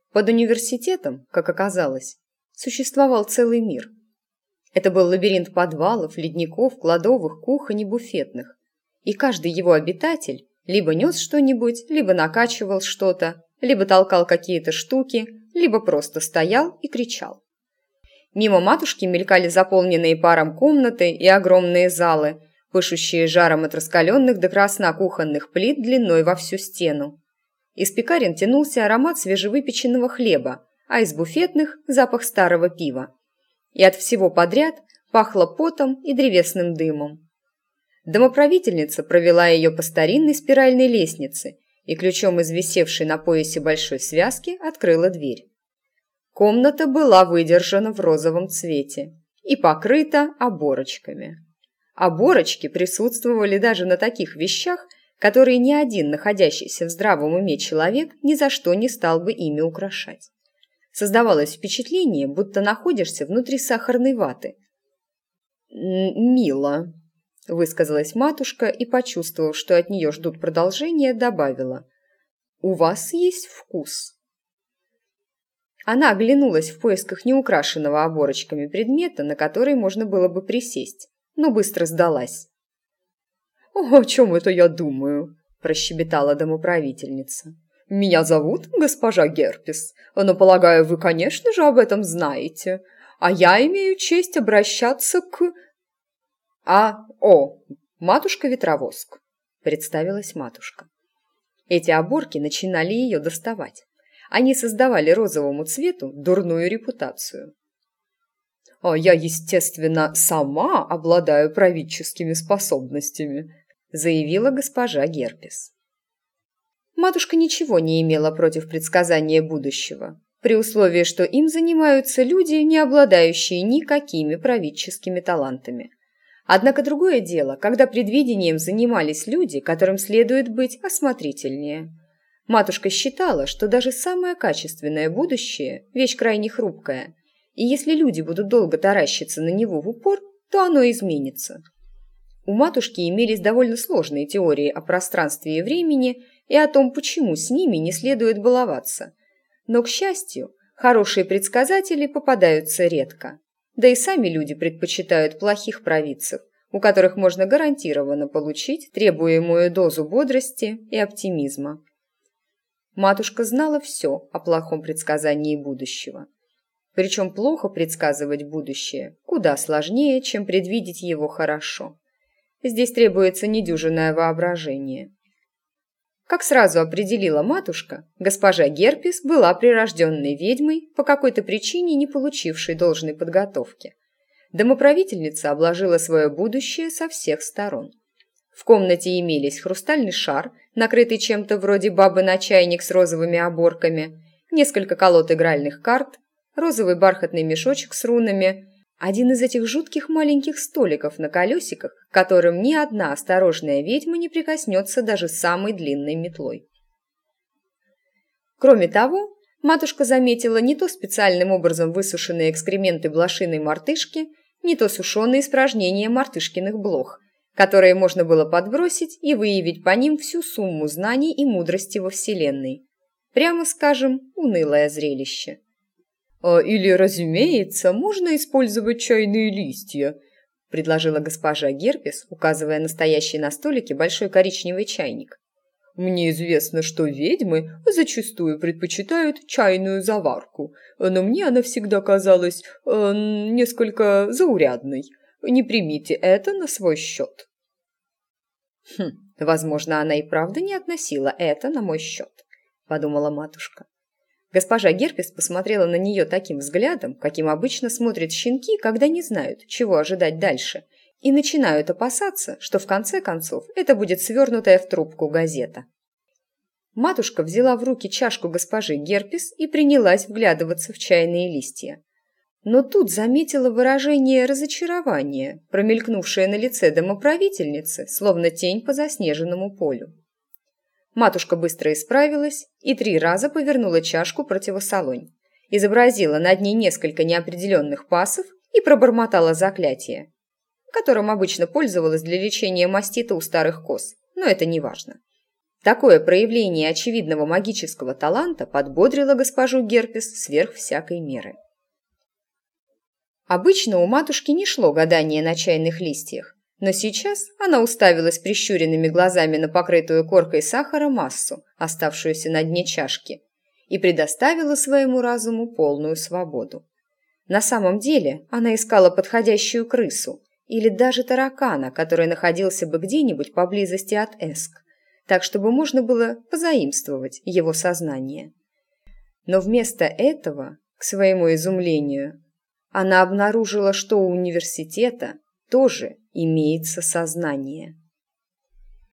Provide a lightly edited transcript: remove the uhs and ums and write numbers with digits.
Под университетом, как оказалось, существовал целый мир. Это был лабиринт подвалов, ледников, кладовых, кухонь и буфетных. И каждый его обитатель либо нес что-нибудь, либо накачивал что-то, либо толкал какие-то штуки, либо просто стоял и кричал. Мимо матушки мелькали заполненные паром комнаты и огромные залы, пышущие жаром от раскаленных до красна кухонных плит длиной во всю стену. Из пекарен тянулся аромат свежевыпеченного хлеба, а из буфетных – запах старого пива. И от всего подряд пахло потом и древесным дымом. Домоправительница провела ее по старинной спиральной лестнице и ключом из висевшей на поясе большой связки открыла дверь. Комната была выдержана в розовом цвете и покрыта оборочками. Оборочки присутствовали даже на таких вещах, которые ни один находящийся в здравом уме человек ни за что не стал бы ими украшать. Создавалось впечатление, будто находишься внутри сахарной ваты. «Мило», – высказалась матушка и, почувствовав, что от нее ждут продолжения, добавила: «У вас есть вкус». Она оглянулась в поисках неукрашенного оборочками предмета, на который можно было бы присесть, но быстро сдалась. «О чем это я думаю?» – прощебетала домоправительница. «Меня зовут госпожа Герпес, но, полагаю, вы, конечно же, об этом знаете. А я имею честь обращаться к...» матушка-ветровоск», – представилась матушка. Эти оборки начинали ее доставать. Они создавали розовому цвету дурную репутацию. «Я, естественно, сама обладаю правительскими способностями», – заявила госпожа Герпес. Матушка ничего не имела против предсказания будущего, при условии, что им занимаются люди, не обладающие никакими правительскими талантами. Однако другое дело, когда предвидением занимались люди, которым следует быть осмотрительнее. Матушка считала, что даже самое качественное будущее – вещь крайне хрупкая, и если люди будут долго таращиться на него в упор, то оно изменится. У матушки имелись довольно сложные теории о пространстве и времени и о том, почему с ними не следует баловаться. Но, к счастью, хорошие предсказатели попадаются редко. Да и сами люди предпочитают плохих провидцев, у которых можно гарантированно получить требуемую дозу бодрости и оптимизма. Матушка знала все о плохом предсказании будущего. Причем плохо предсказывать будущее куда сложнее, чем предвидеть его хорошо. Здесь требуется недюжинное воображение. Как сразу определила матушка, госпожа Герпес была прирожденной ведьмой, по какой-то причине не получившей должной подготовки. Домоправительница обложила свое будущее со всех сторон. В комнате имелись хрустальный шар, накрытый чем-то вроде бабы на чайник с розовыми оборками, несколько колод игральных карт, розовый бархатный мешочек с рунами, один из этих жутких маленьких столиков на колесиках, к которым ни одна осторожная ведьма не прикоснется даже самой длинной метлой. Кроме того, матушка заметила не то специальным образом высушенные экскременты блошиной мартышки, не то сушеные испражнения мартышкиных блох, которые можно было подбросить и выявить по ним всю сумму знаний и мудрости во Вселенной. Прямо скажем, унылое зрелище. «Или, разумеется, можно использовать чайные листья», – предложила госпожа Герпес, указывая на стоящий на столике большой коричневый чайник. «Мне известно, что ведьмы зачастую предпочитают чайную заварку, но мне она всегда казалась несколько заурядной. Не примите это на свой счет». Возможно, она и правда не относила это на мой счет, подумала матушка. Госпожа Герпес посмотрела на нее таким взглядом, каким обычно смотрят щенки, когда не знают, чего ожидать дальше, и начинают опасаться, что в конце концов это будет свернутая в трубку газета. Матушка взяла в руки чашку госпожи Герпес и принялась вглядываться в чайные листья. Но тут заметила выражение разочарования, промелькнувшее на лице домоправительницы, словно тень по заснеженному полю. Матушка быстро исправилась и 3 раза повернула чашку противосолонь, изобразила над ней несколько неопределенных пассов и пробормотала заклятие, которым обычно пользовалась для лечения мастита у старых коз, но это не важно. Такое проявление очевидного магического таланта подбодрило госпожу Герпес сверх всякой меры. Обычно у матушки не шло гадание на чайных листьях, но сейчас она уставилась прищуренными глазами на покрытую коркой сахара массу, оставшуюся на дне чашки, и предоставила своему разуму полную свободу. На самом деле она искала подходящую крысу или даже таракана, который находился бы где-нибудь поблизости от Эск, так чтобы можно было позаимствовать его сознание. Но вместо этого, к своему изумлению, она обнаружила, что у университета тоже имеется сознание.